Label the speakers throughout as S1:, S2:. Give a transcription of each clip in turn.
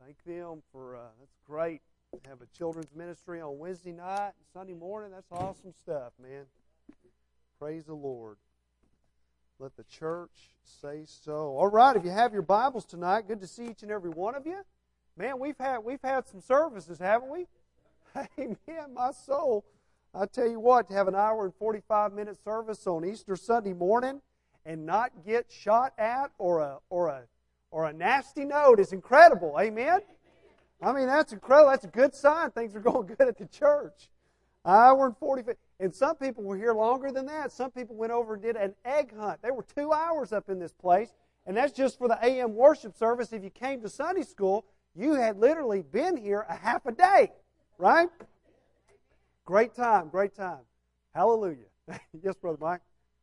S1: Thank them for, that's great. Have a children's ministry on Wednesday night and Sunday morning. That's awesome stuff, man. Praise the Lord. Let the church say so. All right, if you have your Bibles tonight, good to see each and every one of you. Man, we've had some services, haven't we? Amen, my soul. I tell you what, to have an hour and 45-minute service on Easter Sunday morning and not get shot at or a nasty note is incredible. Amen? I mean, that's incredible. That's a good sign. Things are going good at the church. Hour and 45. And some people were here longer than that. Some people went over and did an egg hunt. They were 2 hours up in this place. And that's just for the AM worship service. If you came to Sunday school, you had literally been here a half a day. Right? Great time. Great time. Hallelujah. Yes, Brother Mike?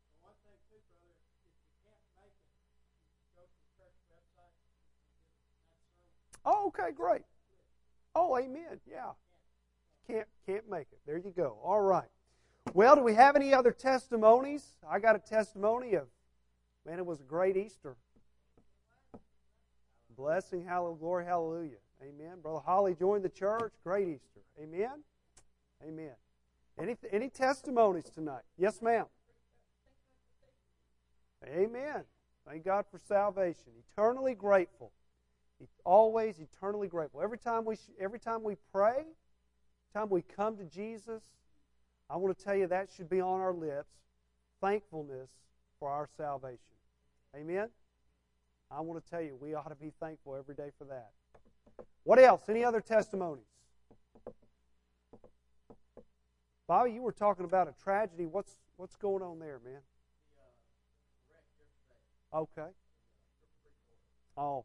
S1: Oh, okay, great. Oh, amen. Yeah. Can't make it. There you go. All right. Well, do we have any other testimonies? I got a testimony of, man, it was a great Easter. Blessing, hallelujah, glory, hallelujah. Amen. Brother Holly joined the church. Great Easter. Amen. Amen. Any testimonies tonight? Yes, ma'am. Amen. Thank God for salvation. Eternally grateful. Always eternally grateful. Every time we pray, every time we come to Jesus, I want to tell you that should be on our lips. Thankfulness for our salvation. Amen? I want to tell you, we ought to be thankful every day for that. What else? Any other testimonies? Bobby, you were talking about a tragedy. What's going on there, man? Okay. Oh.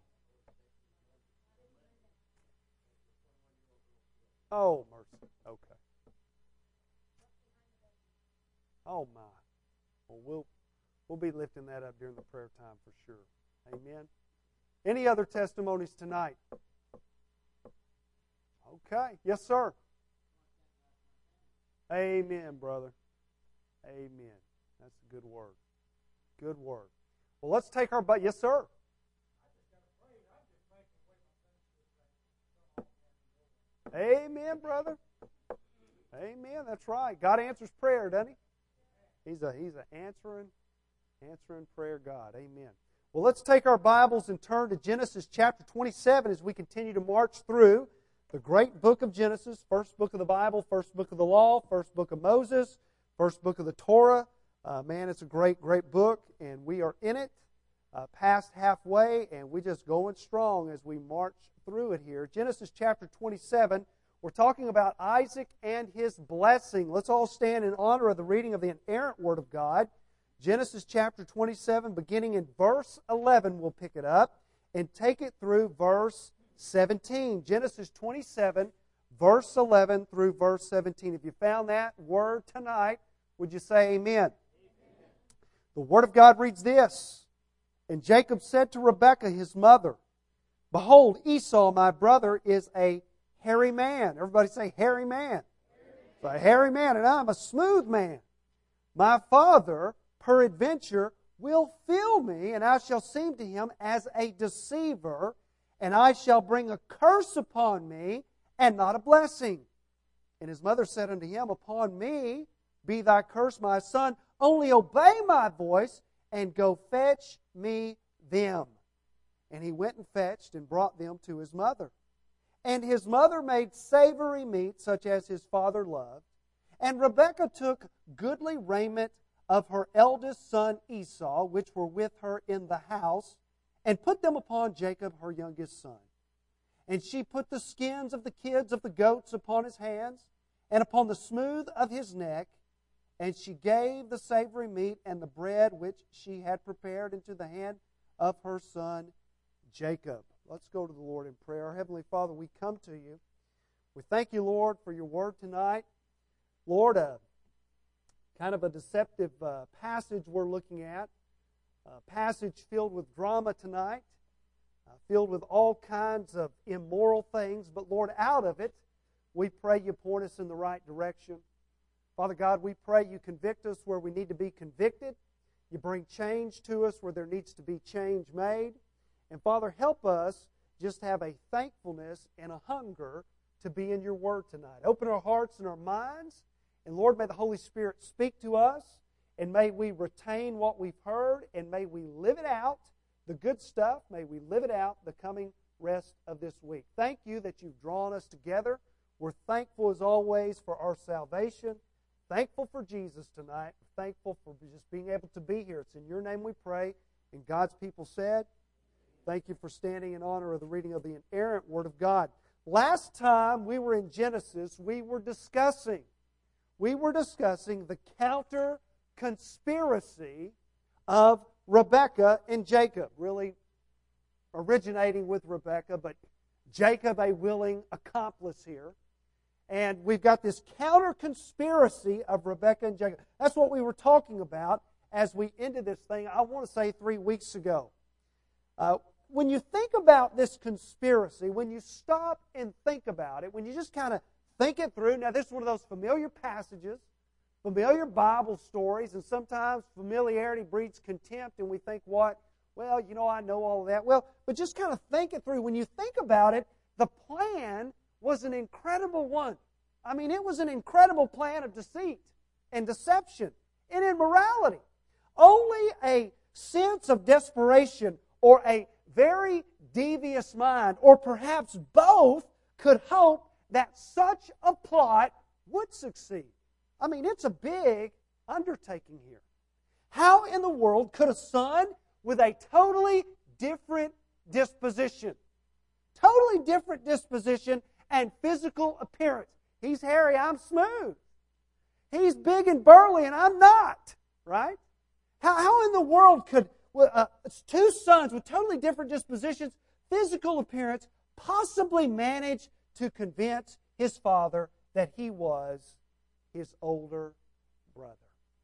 S1: Oh, mercy. Okay. Oh, my. Well, we'll be lifting that up during the prayer time for sure. Amen. Any other testimonies tonight? Okay. Yes, sir. Amen, brother. Amen. That's a good word. Good word. Well, let's take our... Yes, sir. Amen, brother. Amen. That's right. God answers prayer, doesn't He? He's an answering prayer God. Amen. Well, let's take our Bibles and turn to Genesis chapter 27 as we continue to march through the great book of Genesis, first book of the Bible, first book of the law, first book of Moses, first book of the Torah. Man, it's a great, great book, and we are in it past halfway, and we're just going strong as we march through it here. Genesis chapter 27, we're talking about Isaac and his blessing. Let's all stand in honor of the reading of the inerrant Word of God. Genesis chapter 27, beginning in verse 11, we'll pick it up and take it through verse 17. Genesis 27, verse 11 through verse 17. If you found that word tonight, would you say amen? Amen. The Word of God reads this. And Jacob said to Rebekah, his mother, Behold, Esau, my brother, is a hairy man. Everybody say hairy man. It's a hairy man, and I'm a smooth man. My father, peradventure, will fill me, and I shall seem to him as a deceiver, and I shall bring a curse upon me, and not a blessing. And his mother said unto him, Upon me be thy curse, my son, only obey my voice, and go fetch me them. And he went and fetched and brought them to his mother. And his mother made savory meat, such as his father loved. And Rebekah took goodly raiment of her eldest son Esau, which were with her in the house, and put them upon Jacob, her youngest son. And she put the skins of the kids of the goats upon his hands, and upon the smooth of his neck, and she gave the savory meat and the bread which she had prepared into the hand of her son Jacob. Let's go to the Lord in prayer. Our Heavenly Father, we come to you. We thank you, Lord, for your word tonight. Lord, kind of a deceptive passage we're looking at. A passage filled with drama tonight, filled with all kinds of immoral things. But Lord, out of it, we pray you point us in the right direction. Father God, we pray you convict us where we need to be convicted. You bring change to us where there needs to be change made. And Father, help us just have a thankfulness and a hunger to be in your Word tonight. Open our hearts and our minds, and Lord, may the Holy Spirit speak to us, and may we retain what we've heard, and may we live it out, the good stuff, may we live it out the coming rest of this week. Thank you that you've drawn us together. We're thankful as always for our salvation. Thankful for Jesus tonight. Thankful for just being able to be here. It's in your name we pray. And God's people said, thank you for standing in honor of the reading of the inerrant Word of God. Last time we were in Genesis, we were discussing the counter conspiracy of Rebekah and Jacob, really originating with Rebekah, but Jacob a willing accomplice here. And we've got this counter conspiracy of Rebekah and Jacob. That's what we were talking about as we ended this thing, I want to say 3 weeks ago. When you think about this conspiracy, when you stop and think about it, when you just kind of think it through, now this is one of those familiar passages, familiar Bible stories, and sometimes familiarity breeds contempt, and we think, what? Well, you know, I know all of that. Well, but just kind of think it through. When you think about it, the plan was an incredible one. I mean, it was an incredible plan of deceit and deception and immorality. Only a sense of desperation or a very devious mind, or perhaps both, could hope that such a plot would succeed. I mean, it's a big undertaking here. How in the world could a son with a totally different disposition and physical appearance? He's hairy, I'm smooth. He's big and burly, and I'm not, right? How in the world could two sons with totally different dispositions, physical appearance, possibly manage to convince his father that he was his older brother?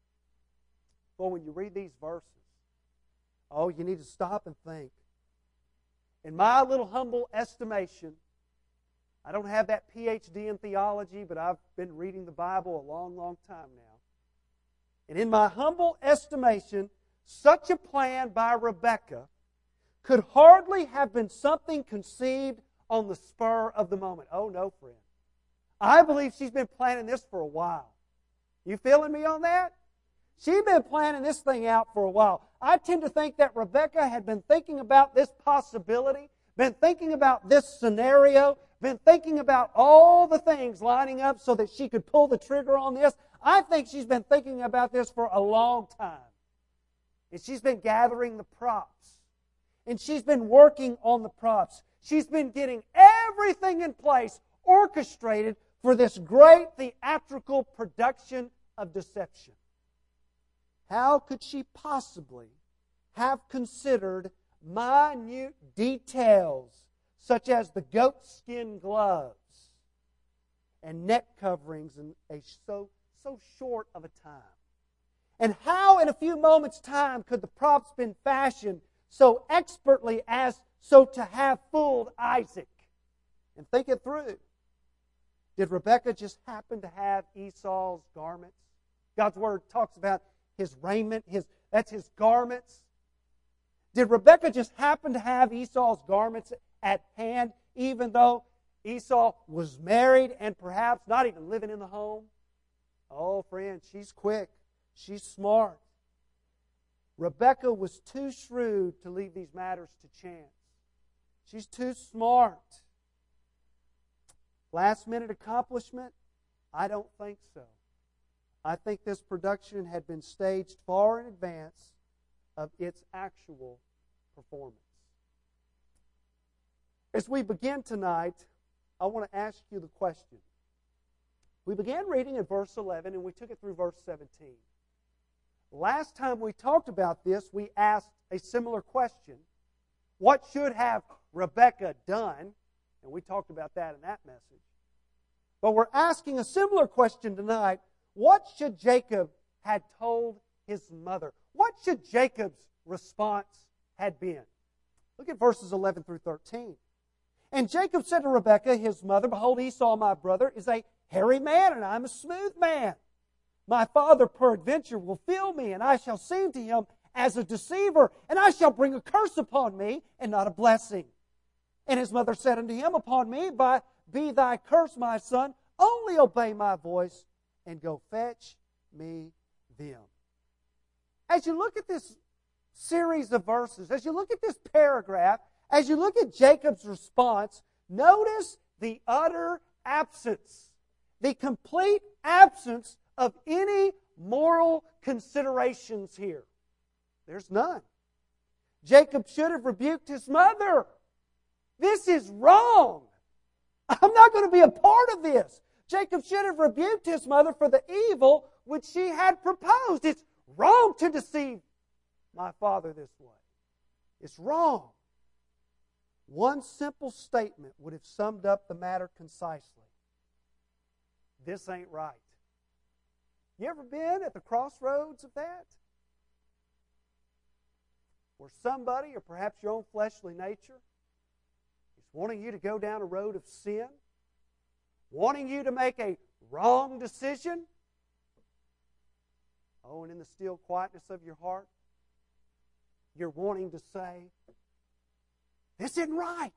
S1: Well, when you read these verses, you need to stop and think. In my little humble estimation, I don't have that PhD in theology, but I've been reading the Bible a long, long time now. And in my humble estimation, such a plan by Rebekah could hardly have been something conceived on the spur of the moment. Oh, no, friend. I believe she's been planning this for a while. You feeling me on that? She's been planning this thing out for a while. I tend to think that Rebekah had been thinking about this possibility, been thinking about this scenario, been thinking about all the things lining up so that she could pull the trigger on this. I think she's been thinking about this for a long time. And she's been gathering the props. And she's been working on the props. She's been getting everything in place, orchestrated for this great theatrical production of deception. How could she possibly have considered minute details such as the goatskin gloves and neck coverings in so short of a time? And how in a few moments' time could the props been fashioned so expertly as so to have fooled Isaac? And think it through. Did Rebekah just happen to have Esau's garments? God's Word talks about his raiment, that's his garments. Did Rebekah just happen to have Esau's garments at hand, even though Esau was married and perhaps not even living in the home? Oh, friend, she's quick. She's smart. Rebekah was too shrewd to leave these matters to chance. She's too smart. Last-minute accomplishment? I don't think so. I think this production had been staged far in advance of its actual performance. As we begin tonight, I want to ask you the question. We began reading in verse 11 and we took it through verse 17. Last time we talked about this, we asked a similar question. What should have Rebekah done? And we talked about that in that message. But we're asking a similar question tonight. What should Jacob have told his mother? What should Jacob's response had been? Look at verses 11 through 13. And Jacob said to Rebekah, his mother, behold, Esau, my brother, is a hairy man, and I am a smooth man. My father peradventure will feel me, and I shall seem to him as a deceiver, and I shall bring a curse upon me, and not a blessing. And his mother said unto him, Upon me be thy curse, my son. Only obey my voice and go fetch me them. As you look at this series of verses, as you look at this paragraph, as you look at Jacob's response, notice the utter absence, the complete absence of any moral considerations here. There's none. Jacob should have rebuked his mother. This is wrong. I'm not going to be a part of this. Jacob should have rebuked his mother for the evil which she had proposed. It's wrong to deceive my father this way. It's wrong. One simple statement would have summed up the matter concisely. This ain't right. You ever been at the crossroads of that? Where somebody, or perhaps your own fleshly nature, is wanting you to go down a road of sin, wanting you to make a wrong decision. Oh, and in the still quietness of your heart, you're wanting to say, this isn't right.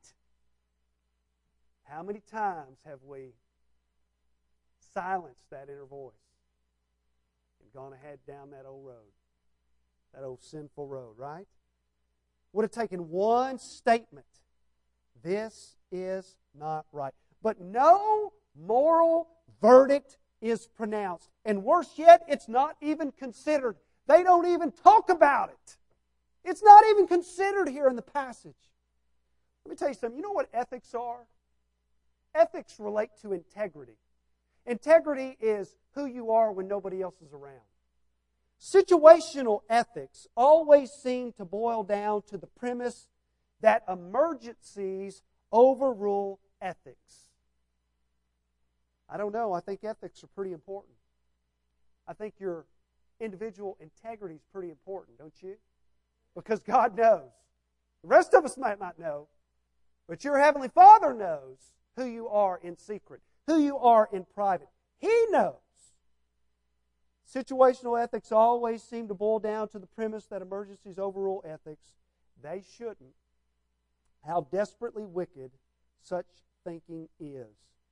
S1: How many times have we silenced that inner voice and gone ahead down that old road, that old sinful road, right? Would have taken one statement. This is not right. But no moral verdict is pronounced. And worse yet, it's not even considered. They don't even talk about it. It's not even considered here in the passage. Let me tell you something. You know what ethics are? Ethics relate to integrity. Integrity is who you are when nobody else is around. Situational ethics always seem to boil down to the premise that emergencies overrule ethics. I don't know. I think ethics are pretty important. I think your individual integrity is pretty important, don't you? Because God knows. The rest of us might not know, but your Heavenly Father knows who you are in secret, who you are in private. He knows. Situational ethics always seem to boil down to the premise that emergencies overrule ethics. They shouldn't. How desperately wicked such thinking is.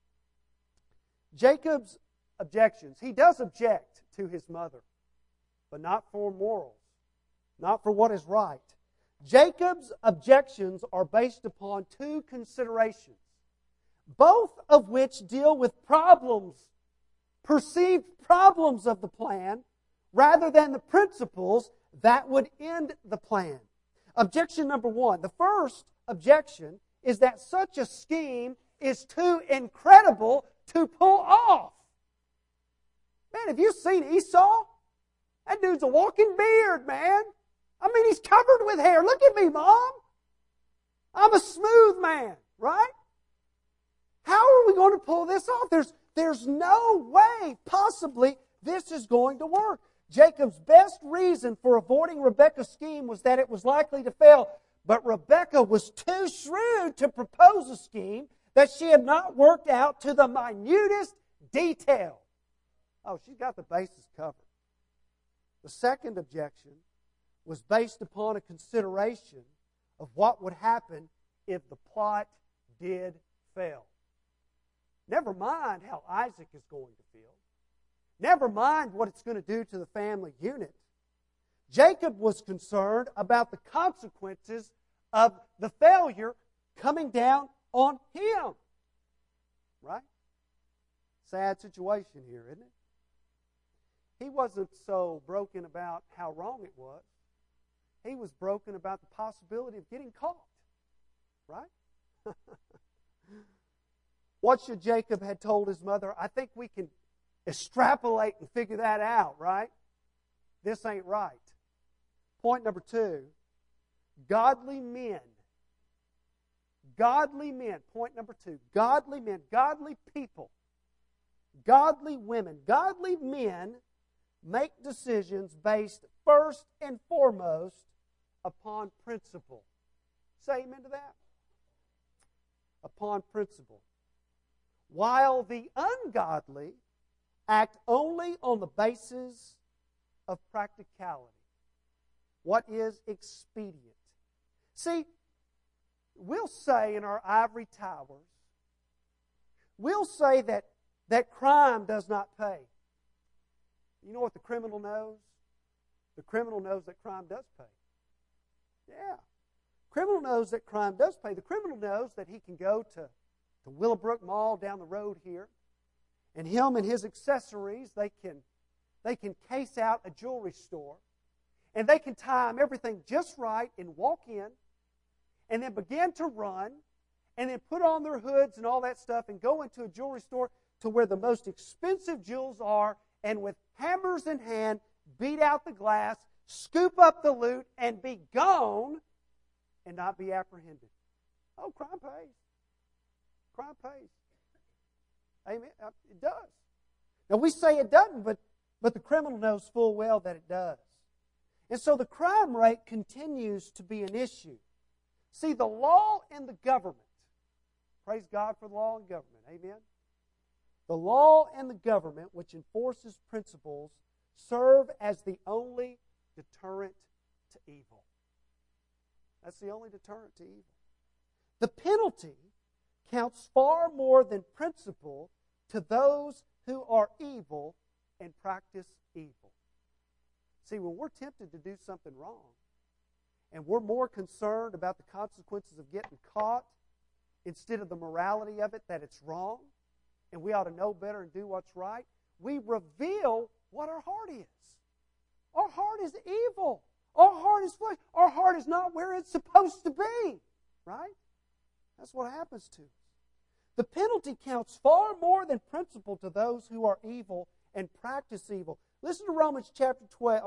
S1: Jacob's objections. He does object to his mother, but not for morals, not for what is right. Jacob's objections are based upon two considerations, both of which deal with problems, perceived problems of the plan, rather than the principles that would end the plan. Objection number one. The first objection is that such a scheme is too incredible to pull off. Man, have you seen Esau? That dude's a walking beard, man. I mean, he's covered with hair. Look at me, Mom. I'm a smooth man, right? How are we going to pull this off? There's no way possibly this is going to work. Jacob's best reason for avoiding Rebekah's scheme was that it was likely to fail. But Rebekah was too shrewd to propose a scheme that she had not worked out to the minutest detail. Oh, she's got the bases covered. The second objection was based upon a consideration of what would happen if the plot did fail. Never mind how Isaac is going to feel. Never mind what it's going to do to the family unit. Jacob was concerned about the consequences of the failure coming down on him. Right? Sad situation here, isn't it? He wasn't so broken about how wrong it was. He was broken about the possibility of getting caught. Right? What should Jacob had told his mother? I think we can extrapolate and figure that out, right? This ain't right. Point number two, godly men. Godly men. Point number two, godly men, godly people, godly women, godly men make decisions based first and foremost upon principle. Say amen to that. Upon principle. While the ungodly act only on the basis of practicality. What is expedient? See, we'll say in our ivory towers, we'll say that crime does not pay. You know what the criminal knows? The criminal knows that crime does pay. Yeah. Criminal knows that crime does pay. The criminal knows that he can go to Willowbrook Mall down the road here, and him and his accessories, they can case out a jewelry store, and they can time everything just right and walk in, and then begin to run, and then put on their hoods and all that stuff and go into a jewelry store to where the most expensive jewels are, and with hammers in hand, beat out the glass, scoop up the loot, and be gone and not be apprehended. Oh, crime pays. Crime pays. Amen. It does. Now, we say it doesn't, but the criminal knows full well that it does. And so the crime rate continues to be an issue. See, the law and the government, praise God for the law and government, amen? The law and the government, which enforces principles, serve as the only deterrent to evil. That's the only deterrent to evil. The penalty counts far more than principle to those who are evil and practice evil. See, when we're tempted to do something wrong, and we're more concerned about the consequences of getting caught instead of the morality of it, that it's wrong, and we ought to know better and do what's right, we reveal what our heart is. Our heart is evil. Our heart is flesh. Our heart is not where it's supposed to be. Right? That's what happens to us. The penalty counts far more than principle to those who are evil and practice evil. Listen to Romans chapter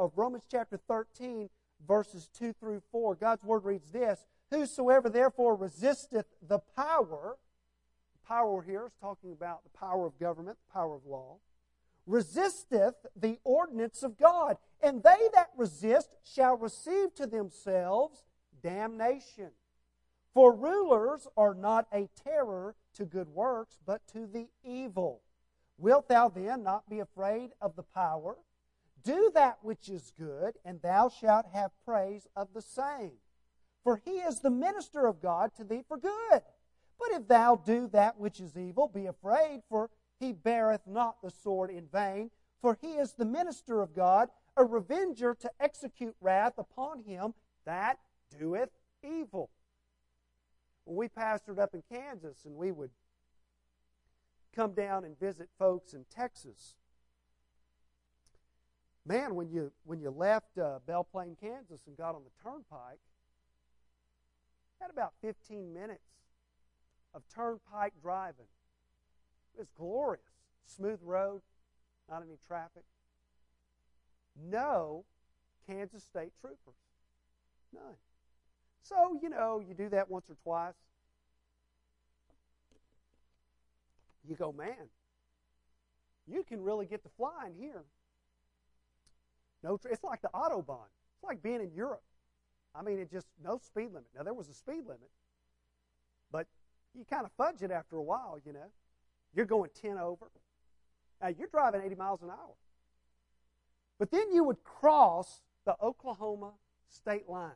S1: 13, verses 2 through 4. God's word reads this: Whosoever therefore resisteth the power here is talking about the power of government, the power of law, resisteth the ordinance of God, and they that resist shall receive to themselves damnation. For rulers are not a terror to good works, but to the evil. Wilt thou then not be afraid of the power? Do that which is good, and thou shalt have praise of the same. For he is the minister of God to thee for good. But if thou do that which is evil, be afraid, for he beareth not the sword in vain. For he is the minister of God, a revenger to execute wrath upon him that doeth evil. When we pastored up in Kansas, and we would come down and visit folks in Texas, man, when you left Belle Plaine, Kansas, and got on the turnpike, had about 15 minutes of turnpike driving. It was glorious. Smooth road, not any traffic. No Kansas State troopers. None. So, you do that once or twice. You go, man, you can really get to flying here. No, it's like the Autobahn. It's like being in Europe. I mean, no speed limit. Now, there was a speed limit, but you kind of fudge it after a while, You're going 10 over. Now, you're driving 80 miles an hour. But then you would cross the Oklahoma state line.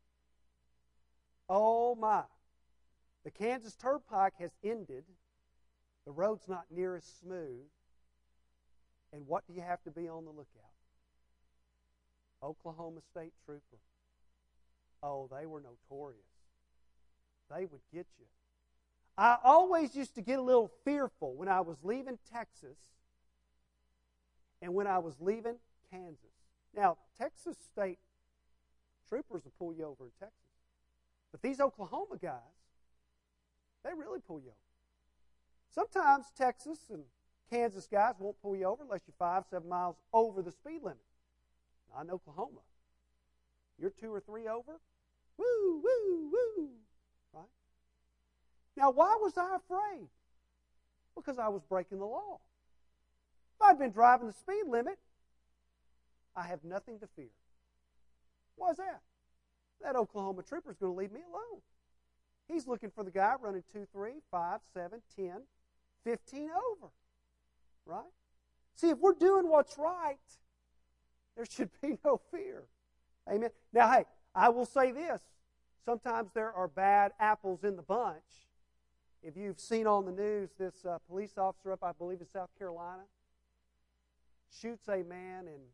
S1: Oh, my. The Kansas Turnpike has ended. The road's not near as smooth. And what do you have to be on the lookout? Oklahoma State Trooper. Oh, they were notorious. They would get you. I always used to get a little fearful when I was leaving Texas and when I was leaving Kansas. Now, Texas State Troopers will pull you over in Texas. But these Oklahoma guys, they really pull you over. Sometimes Texas and Kansas guys won't pull you over unless you're 5-7 miles over the speed limit. Not in Oklahoma. You're 2 or 3 over, woo, woo, woo. Right? Now, why was I afraid? Because I was breaking the law. If I'd been driving the speed limit, I have nothing to fear. Why is that? That Oklahoma trooper is going to leave me alone. He's looking for the guy running 2, 3, 5, 7, 10, 15 over. Right? See, if we're doing what's right, there should be no fear. Amen. Now, hey, I will say this. Sometimes there are bad apples in the bunch. If you've seen on the news, this police officer up, I believe, in South Carolina, shoots a man, and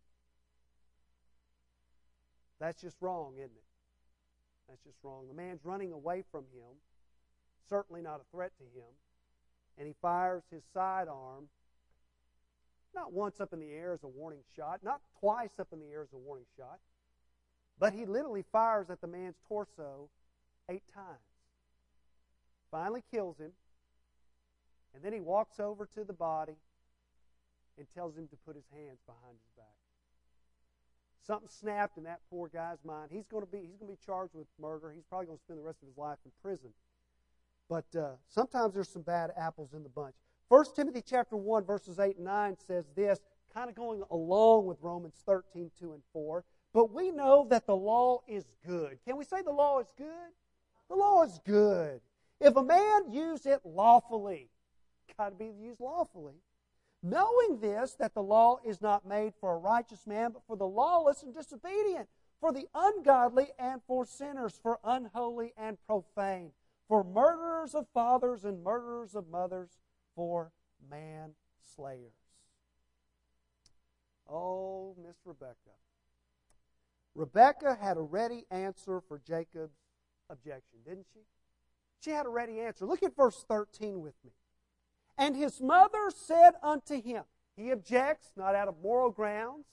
S1: that's just wrong, isn't it? That's just wrong. The man's running away from him, certainly not a threat to him, and he fires his sidearm, not once up in the air as a warning shot, not twice up in the air as a warning shot, but he literally fires at the man's torso 8 times. Finally kills him, and then he walks over to the body and tells him to put his hands behind his back. Something snapped in that poor guy's mind. He's going to be charged with murder. He's probably going to spend the rest of his life in prison. But sometimes there's some bad apples in the bunch. 1 Timothy chapter 1, verses 8 and 9 says this, kind of going along with Romans 13, 2 and 4. But we know that the law is good. Can we say the law is good? The law is good. If a man use it lawfully, got to be used lawfully. Knowing this, that the law is not made for a righteous man, but for the lawless and disobedient, for the ungodly and for sinners, for unholy and profane, for murderers of fathers and murderers of mothers, for manslayers. Oh, Miss Rebecca. Rebecca had a ready answer for Jacob's objection, didn't she? She had a ready answer. Look at verse 13 with me. And his mother said unto him, he objects, not out of moral grounds,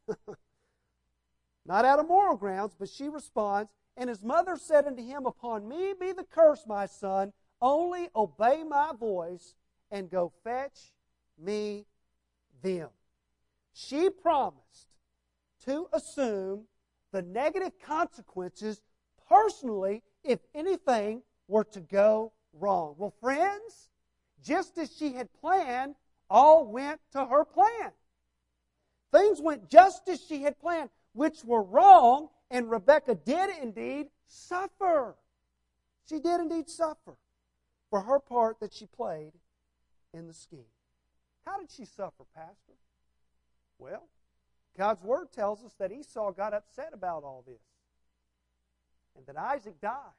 S1: not out of moral grounds, but she responds, and his mother said unto him, upon me be the curse, my son, only obey my voice and go fetch me them. She promised to assume the negative consequences personally if anything were to go wrong. Well, friends, just as she had planned, all went to her plan. Things went just as she had planned, which were wrong, and Rebekah did indeed suffer. She did indeed suffer for her part that she played in the scheme. How did she suffer, Pastor? Well, God's Word tells us that Esau got upset about all this, and that Isaac died,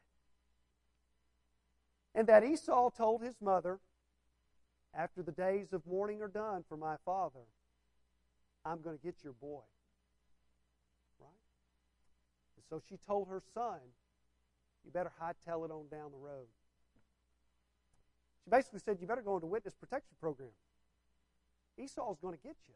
S1: and that Esau told his mother, after the days of mourning are done for my father, I'm going to get your boy. Right? And so she told her son, you better hightail it on down the road. She basically said, you better go into witness protection program. Esau's going to get you.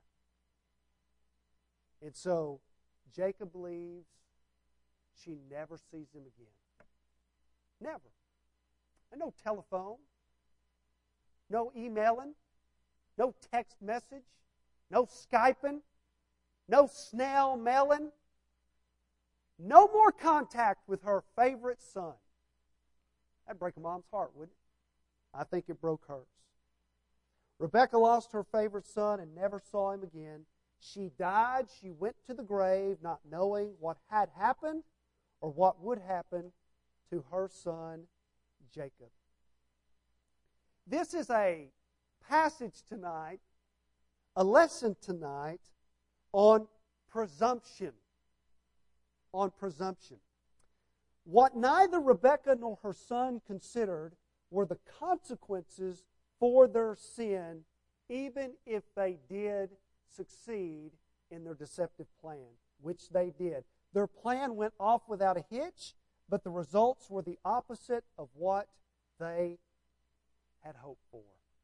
S1: And so Jacob leaves. She never sees him again. Never. And no telephone. No emailing, no text message, no Skyping, no snail mailing, no more contact with her favorite son. That'd break a mom's heart, wouldn't it? I think it broke hers. Rebekah lost her favorite son and never saw him again. She died. She went to the grave not knowing what had happened or what would happen to her son, Jacob. This is a passage tonight, a lesson tonight on presumption. On presumption. What neither Rebekah nor her son considered were the consequences for their sin, even if they did succeed in their deceptive plan, which they did. Their plan went off without a hitch, but the results were the opposite of what they had hoped for.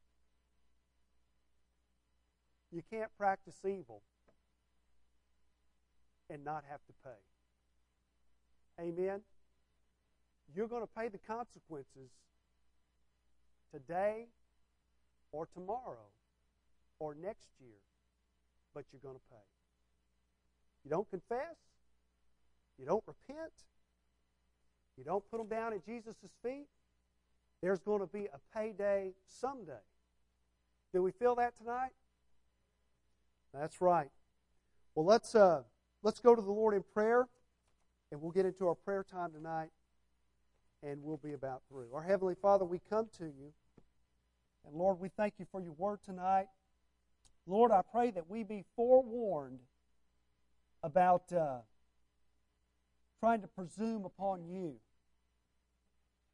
S1: You can't practice evil and not have to pay. Amen? You're going to pay the consequences today or tomorrow or next year, but you're going to pay. You don't confess, you don't repent, you don't put them down at Jesus' feet, there's going to be a payday someday. Do we feel that tonight? That's right. Well, let's go to the Lord in prayer, and we'll get into our prayer time tonight, and we'll be about through. Our Heavenly Father, we come to you, and Lord, we thank you for your word tonight. Lord, I pray that we be forewarned about trying to presume upon you.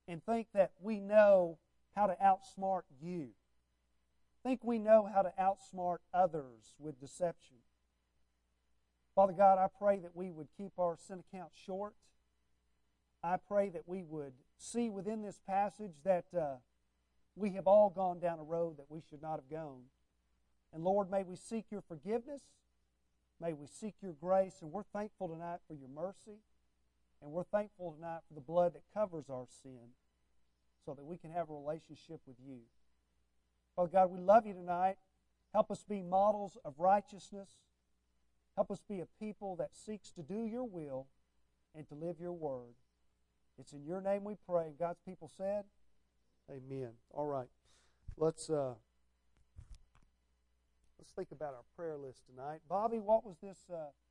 S1: and think that we know how to outsmart you. Think we know how to outsmart others with deception. Father God, I pray that we would keep our sin account short. I pray that we would see within this passage that we have all gone down a road that we should not have gone. And Lord, may we seek your forgiveness. May we seek your grace. And we're thankful tonight for your mercy. And we're thankful tonight for the blood that covers our sin so that we can have a relationship with you. Father God, we love you tonight. Help us be models of righteousness. Help us be a people that seeks to do your will and to live your word. It's in your name we pray. God's people said, amen. All right. Let's think about our prayer list tonight. Bobby, what was this